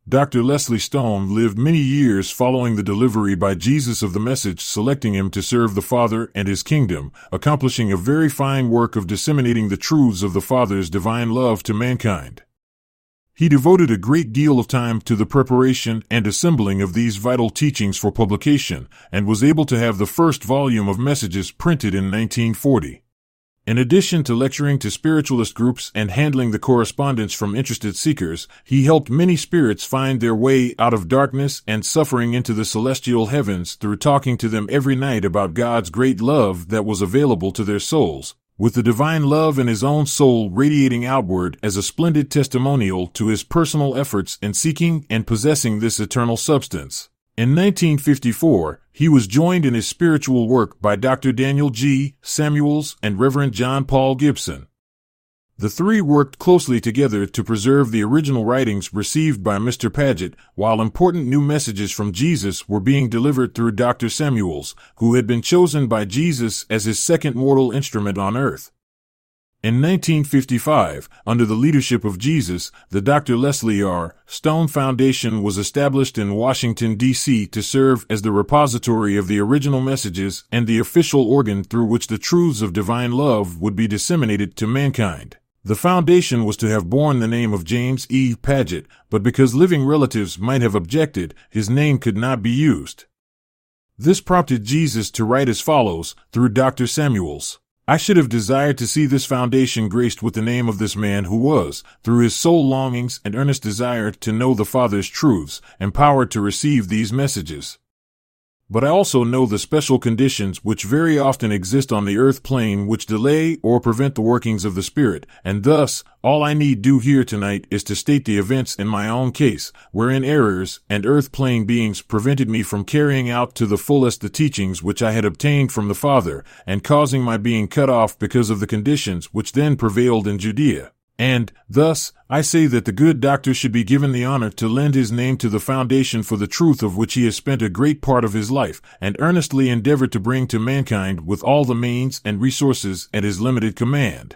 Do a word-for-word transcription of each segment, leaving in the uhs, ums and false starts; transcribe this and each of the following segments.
Doctor Leslie Stone lived many years following the delivery by Jesus of the message, selecting him to serve the Father and his kingdom, accomplishing a very fine work of disseminating the truths of the Father's divine love to mankind. He devoted a great deal of time to the preparation and assembling of these vital teachings for publication, and was able to have the first volume of Messages printed in nineteen forty. In addition to lecturing to spiritualist groups and handling the correspondence from interested seekers, he helped many spirits find their way out of darkness and suffering into the celestial heavens through talking to them every night about God's great love that was available to their souls, with the divine love in his own soul radiating outward as a splendid testimonial to his personal efforts in seeking and possessing this eternal substance. In nineteen fifty-four, he was joined in his spiritual work by Doctor Daniel G. Samuels and Reverend John Paul Gibson. The three worked closely together to preserve the original writings received by Mister Paget, while important new messages from Jesus were being delivered through Doctor Samuels, who had been chosen by Jesus as his second mortal instrument on earth. In nineteen fifty-five, under the leadership of Jesus, the Doctor Leslie R. Stone Foundation was established in Washington, D C to serve as the repository of the original messages and the official organ through which the truths of divine love would be disseminated to mankind. The foundation was to have borne the name of James E. Paget, but because living relatives might have objected, his name could not be used. This prompted Jesus to write as follows, through Doctor Samuels. I should have desired to see this foundation graced with the name of this man who was, through his soul longings and earnest desire to know the Father's truths, empowered to receive these messages. But I also know the special conditions which very often exist on the earth plane which delay or prevent the workings of the Spirit, and thus, all I need do here tonight is to state the events in my own case, wherein errors and earth plane beings prevented me from carrying out to the fullest the teachings which I had obtained from the Father, and causing my being cut off because of the conditions which then prevailed in Judea. And, thus, I say that the good doctor should be given the honor to lend his name to the foundation for the truth of which he has spent a great part of his life, and earnestly endeavored to bring to mankind with all the means and resources at his limited command.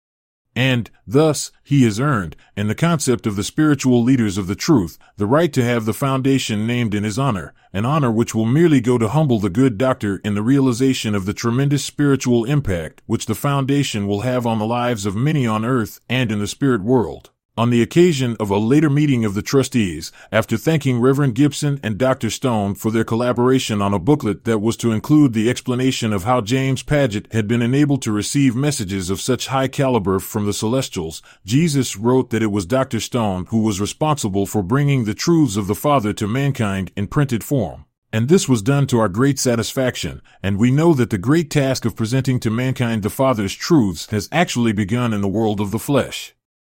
And, thus, he has earned, in the concept of the spiritual leaders of the truth, the right to have the foundation named in his honor, an honor which will merely go to humble the good doctor in the realization of the tremendous spiritual impact which the foundation will have on the lives of many on earth and in the spirit world. On the occasion of a later meeting of the trustees, after thanking Reverend Gibson and Doctor Stone for their collaboration on a booklet that was to include the explanation of how James Paget had been enabled to receive messages of such high caliber from the Celestials, Jesus wrote that it was Doctor Stone who was responsible for bringing the truths of the Father to mankind in printed form. And this was done to our great satisfaction, and we know that the great task of presenting to mankind the Father's truths has actually begun in the world of the flesh.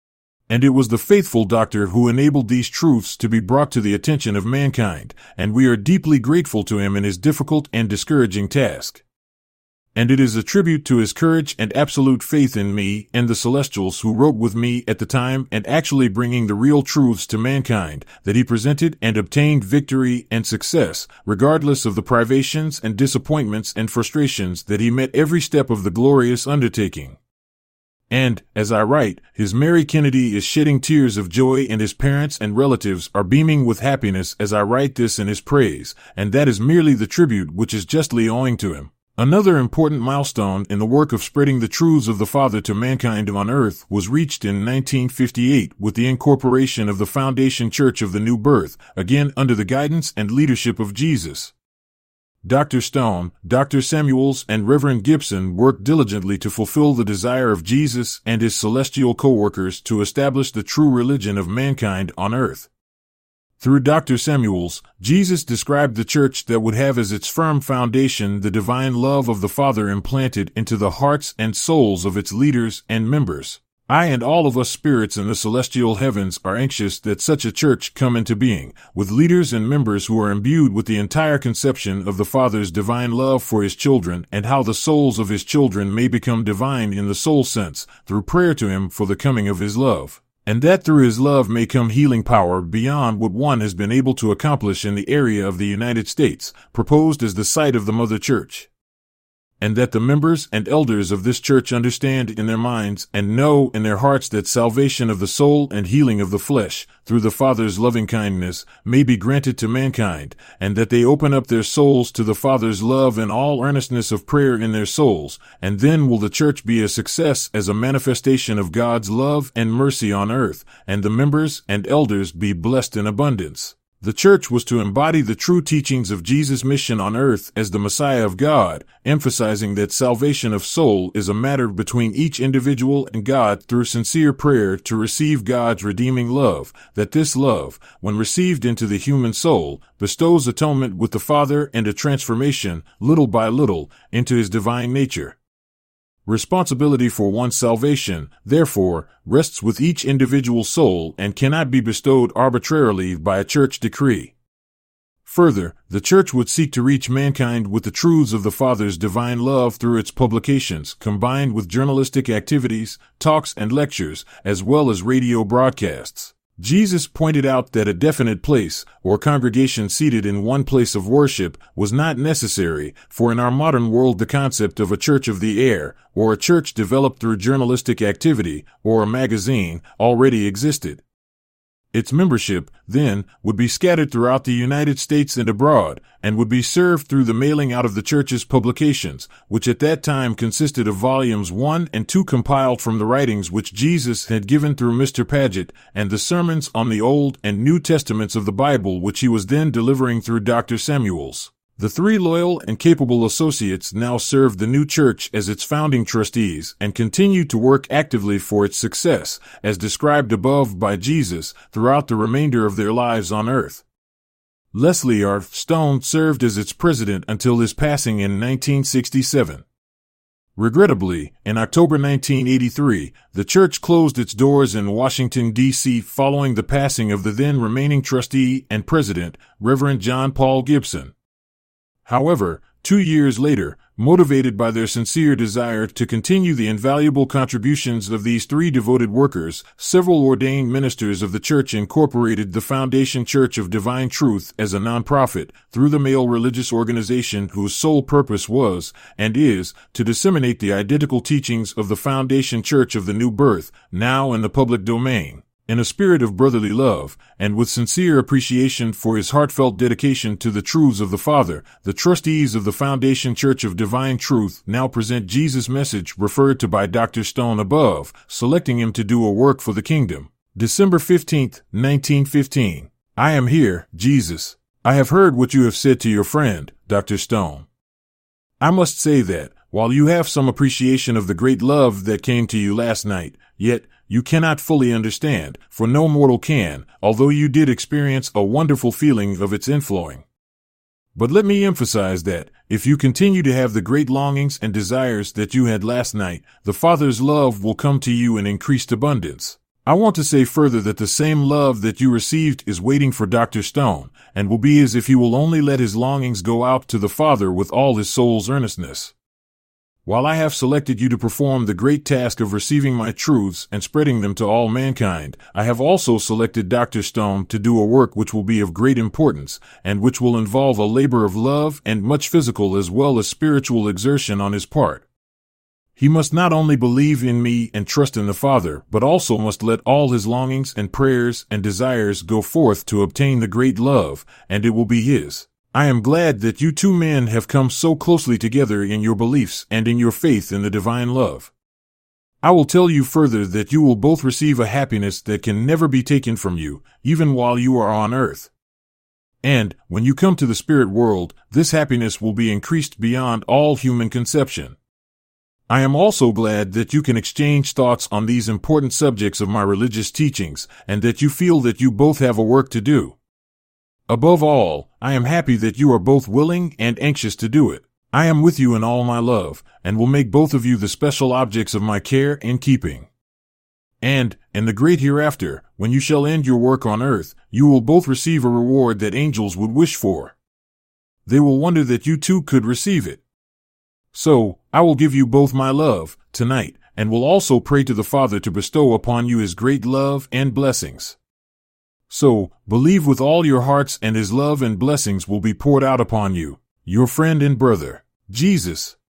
And it was the faithful doctor who enabled these truths to be brought to the attention of mankind, and we are deeply grateful to him in his difficult and discouraging task. And it is a tribute to his courage and absolute faith in me and the Celestials who wrote with me at the time and actually bringing the real truths to mankind that he presented and obtained victory and success, regardless of the privations and disappointments and frustrations that he met every step of the glorious undertaking. And, as I write, his Mary Kennedy is shedding tears of joy and his parents and relatives are beaming with happiness as I write this in his praise, and that is merely the tribute which is justly owing to him. Another important milestone in the work of spreading the truths of the Father to mankind on earth was reached in nineteen fifty-eight with the incorporation of the Foundation Church of the New Birth, again under the guidance and leadership of Jesus. Doctor Stone, Doctor Samuels, and Reverend Gibson worked diligently to fulfill the desire of Jesus and his celestial co-workers to establish the true religion of mankind on earth. Through Doctor Samuels, Jesus described the church that would have as its firm foundation the divine love of the Father implanted into the hearts and souls of its leaders and members. I and all of us spirits in the celestial heavens are anxious that such a church come into being, with leaders and members who are imbued with the entire conception of the Father's divine love for his children and how the souls of his children may become divine in the soul sense, through prayer to him for the coming of his love, and that through his love may come healing power beyond what one has been able to accomplish in the area of the United States, proposed as the site of the Mother Church. and that the members and elders of this church understand in their minds and know in their hearts that salvation of the soul and healing of the flesh, through the Father's loving kindness, may be granted to mankind, and that they open up their souls to the Father's love in all earnestness of prayer in their souls, and then will the church be a success as a manifestation of God's love and mercy on earth, and the members and elders be blessed in abundance. The church was to embody the true teachings of Jesus' mission on earth as the Messiah of God, emphasizing that salvation of soul is a matter between each individual and God through sincere prayer to receive God's redeeming love, that this love, when received into the human soul, bestows atonement with the Father and a transformation, little by little, into his divine nature. Responsibility for one's salvation, therefore, rests with each individual soul and cannot be bestowed arbitrarily by a church decree. Further, the church would seek to reach mankind with the truths of the Father's divine love through its publications, combined with journalistic activities, talks and lectures, as well as radio broadcasts. Jesus pointed out that a definite place, or congregation seated in one place of worship, was not necessary, for in our modern world the concept of a church of the air, or a church developed through journalistic activity, or a magazine, already existed. Its membership, then, would be scattered throughout the United States and abroad, and would be served through the mailing out of the church's publications, which at that time consisted of volumes one and two compiled from the writings which Jesus had given through Mister Paget, and the sermons on the Old and New Testaments of the Bible which he was then delivering through Doctor Samuels. The three loyal and capable associates now served the new church as its founding trustees and continued to work actively for its success, as described above by Jesus, throughout the remainder of their lives on earth. Leslie R. Stone served as its president until his passing in nineteen sixty-seven. Regrettably, in October nineteen eighty-three, the church closed its doors in Washington, D C following the passing of the then remaining trustee and president, Reverend John Paul Gibson. However, two years later, motivated by their sincere desire to continue the invaluable contributions of these three devoted workers, several ordained ministers of the church incorporated the Foundation Church of Divine Truth as a nonprofit, through the male religious organization whose sole purpose was, and is, to disseminate the identical teachings of the Foundation Church of the New Birth, now in the public domain. In a spirit of brotherly love, and with sincere appreciation for his heartfelt dedication to the truths of the Father, the trustees of the Foundation Church of Divine Truth now present Jesus' message referred to by Doctor Stone above, selecting him to do a work for the kingdom. December fifteenth, nineteen fifteen. I am here, Jesus. I have heard what you have said to your friend, Doctor Stone. I must say that, while you have some appreciation of the great love that came to you last night, yet, you cannot fully understand, for no mortal can, although you did experience a wonderful feeling of its inflowing. But let me emphasize that, if you continue to have the great longings and desires that you had last night, the Father's love will come to you in increased abundance. I want to say further that the same love that you received is waiting for Doctor Stone, and will be as if he will only let his longings go out to the Father with all his soul's earnestness. While I have selected you to perform the great task of receiving my truths and spreading them to all mankind, I have also selected Doctor Stone to do a work which will be of great importance, and which will involve a labor of love and much physical as well as spiritual exertion on his part. He must not only believe in me and trust in the Father, but also must let all his longings and prayers and desires go forth to obtain the great love, and it will be his. I am glad that you two men have come so closely together in your beliefs and in your faith in the divine love. I will tell you further that you will both receive a happiness that can never be taken from you, even while you are on earth. And, when you come to the spirit world, this happiness will be increased beyond all human conception. I am also glad that you can exchange thoughts on these important subjects of my religious teachings, and that you feel that you both have a work to do. Above all, I am happy that you are both willing and anxious to do it. I am with you in all my love, and will make both of you the special objects of my care and keeping. And, in the great hereafter, when you shall end your work on earth, you will both receive a reward that angels would wish for. They will wonder that you too could receive it. So, I will give you both my love, tonight, and will also pray to the Father to bestow upon you his great love and blessings. So, believe with all your hearts and his love and blessings will be poured out upon you. Your friend and brother, Jesus.